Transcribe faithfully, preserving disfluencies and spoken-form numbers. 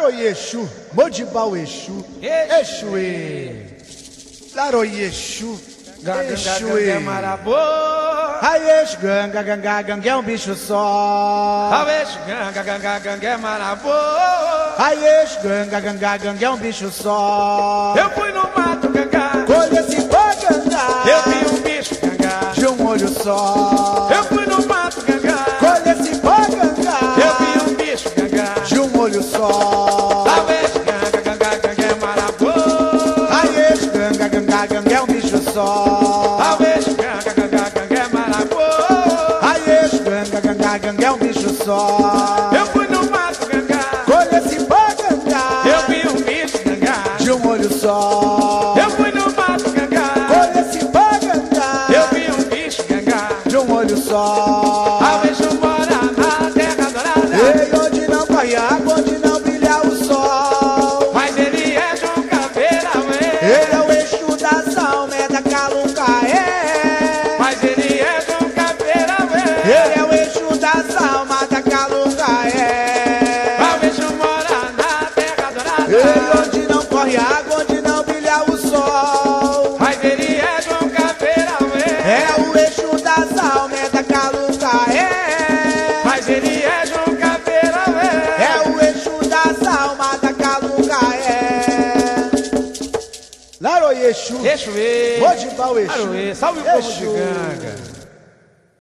Laroyexu, Modibau Exu, Exuê. Laroyexu, Exuê. Raiexu, ganga, ganga, ganga é um bicho só. Raiexu, ganga, ganga, ganga é marabô. Raiexu, ganga, ganga, ganga é um bicho só. Eu fui no mato, ganga, colhi esse pó, ganga. Eu vi um bicho, ganga, de um olho só. Eu fui no mato, ganga, colhi esse pó, ganga. Eu vi um bicho, ganga, de um olho só. Raiexu, ganga, ganga, ganga é marabô. Raiexu, ganga, ganga, ganga é um bicho só. Raiexu, ganga, ganga, ganga é marabô. Raiexu, ganga, ganga, ganga é um bicho só. Eu fui no mato, ganga, colhi esse pó, ganga. Eu vi um bicho, ganga, de um olho só. Eu fui no mato, ganga, colhi esse pó, ganga. Eu vi um bicho, ganga, de um olho só. Raiexu mora na terra dourada. Ei, onde não corre água, onde não brilha o sol. Mas ele é João Caveira, ué. Ele é o Exu das almas, é da Calucaé. Mas ele é João Caveira, ué. Ele é o Exu das almas, da Calucaé. Raiexu mora na terra dourada. Ei, onde não corre água, onde não brilha o sol. Mas ele é João Caveira, ué. É o Exu das almas, é da Calucaé. Mas ele é João Caveira, ué. É o Exu das almas, da Calucaé. Laroyexu, Exuê, Modibau Exu, Aroê, salve o povo de Exu. Ganga.